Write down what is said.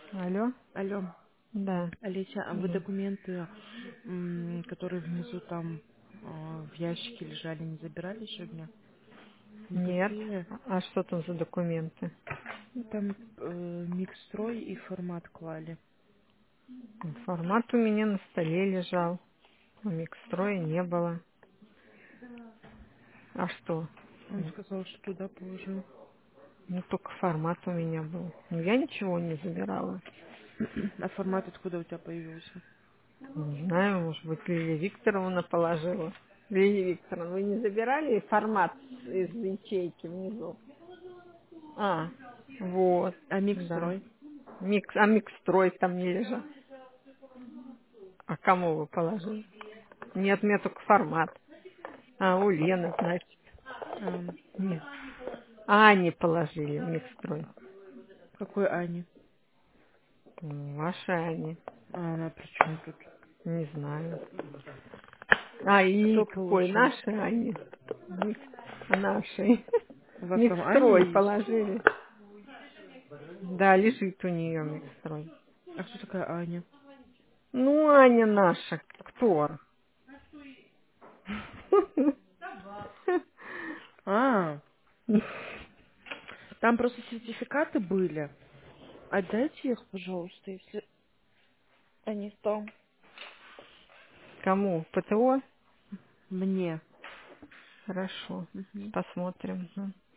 Алло? Алло, Да. Олеся, а вы М. документы, которые внизу там в ящике лежали, не забирали сегодня? Нет. Никакие? А что там за документы? Ну, там микстрой и формат клали. Формат у меня на столе лежал. А микстроя не было. А что? Он сказал, что туда положил. Ну, только формат у меня был. Ну, я ничего не забирала. А формат откуда у тебя появился? Не знаю, может быть, Лилия Викторовна положила. Лилия Викторовна, вы не забирали формат из ячейки внизу? А, вот, А да. микстрой? А микстрой там не лежал. А кому вы положили? Нет, мне только формат. А, у Лены, значит. А, Нет. Ане положили в микстрой. какой Ани? Ваша Ане. А она при чем тут? Не знаю. А, и Кто какой? положил? Нашей Ане. Нашей. У вас там Аня Микстрой есть? положили. Да, лежит у нее микстрой. А кто такая Аня? Ну, Аня наша. Кто? А, там просто сертификаты были. Отдайте их, пожалуйста, если они там. Кому? ПТО? Мне. Хорошо. Мгм. Посмотрим.